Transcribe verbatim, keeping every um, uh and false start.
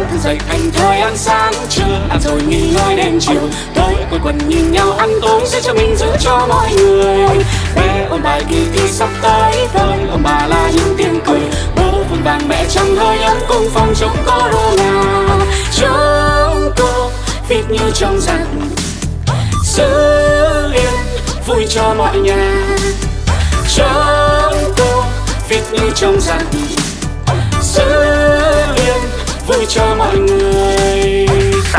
thức dậy thành thời ăn sáng trưa, ăn rồi nghỉ ngơi đến chiều tới quây quần nhìn nhau ăn tối sẽ cho mình giữ cho mọi người. Bé ôn bài kỳ thi sắp tới với ông bà là những tiếng cười, bố vững vàng mẹ trong hơi ấm cùng phòng chống corona. Chúng cô viết như trong giặc giữ yên vui cho mọi nhà. Chúng cô viết như trong giặc giữ yên vui cho mọi người.